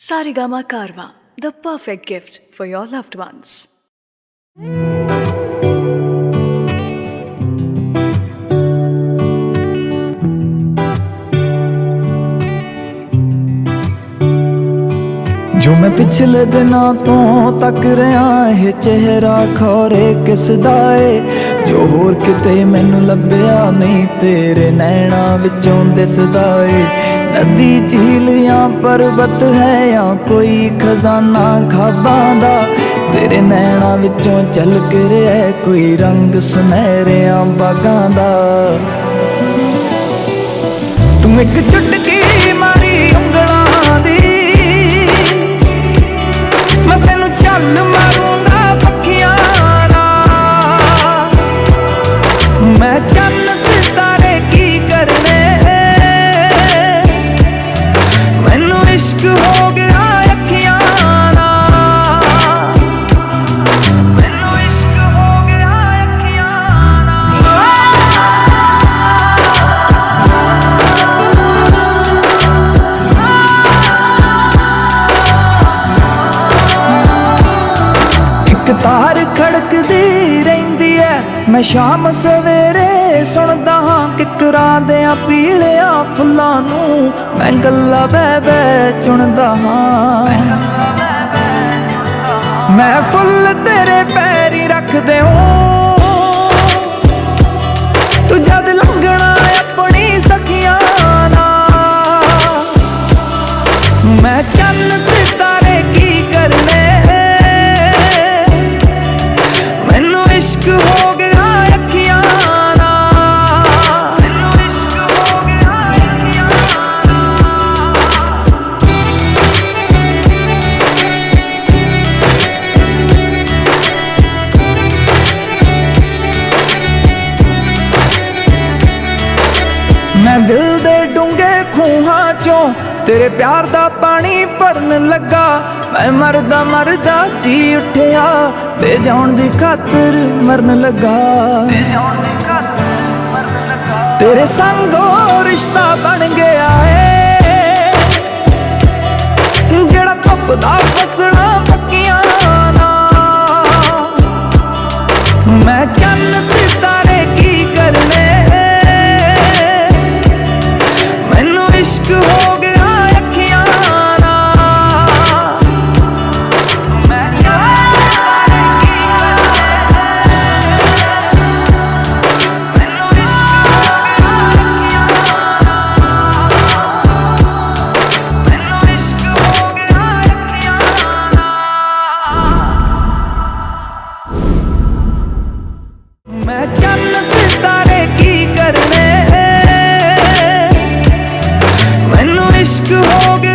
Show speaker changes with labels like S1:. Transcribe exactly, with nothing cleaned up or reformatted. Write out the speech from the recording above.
S1: Saregama Karwa, the perfect gift for your loved ones.
S2: जो मैं पिछले दिनों तो तक रहा है चेहरा खौरे किस दा ए जो होर किते मैनू लभ्या नहीं तेरे नैना विचों दिसदा ए नदी झील या पर्वत है या कोई खजाना खाबां दा तेरे नैना विचों झलक रहा है कोई रंग सुनहरियां बागां दा तू एक चुटकी मारी उंगलां दी मैं तेनू चल मारूंगा पखियां नाल मैं चन्न सितारे की करने मैनू इश्क हो गया अखियां नाल मैनू इश्क हो गया अखियां तार खड़कदी रहिंदी है मैं शाम सवेरे सुनदा हां किकरां देयां पीलियां फुल्लां नूं मैं गल्लां बह बह चुनदा हां मैं फुल्ल तेरे पैरी रखदे हों तू जद लंघना अपनी सखियां नाल मैं चन्न सितारे की करने इश्क हो गया अखियां नाल मैनू इश्क हो गया अखियां मैं दिल दे डूंगे खूहां चों तेरे प्यार दा पानी भरन लगा मैं मरदा मरदा जी उठिया ते जान दी खातर मरन लगा ते जान दी खातर मरन लगा तेरे संगो रिश्ता बन गया है जेड़ा धुपदा फसना पक्कियां नाल मैं चन्न सितारे की करने मैनू इश्क हो गया मैं चन्न सितारे की करने मैनू इश्क हो गया।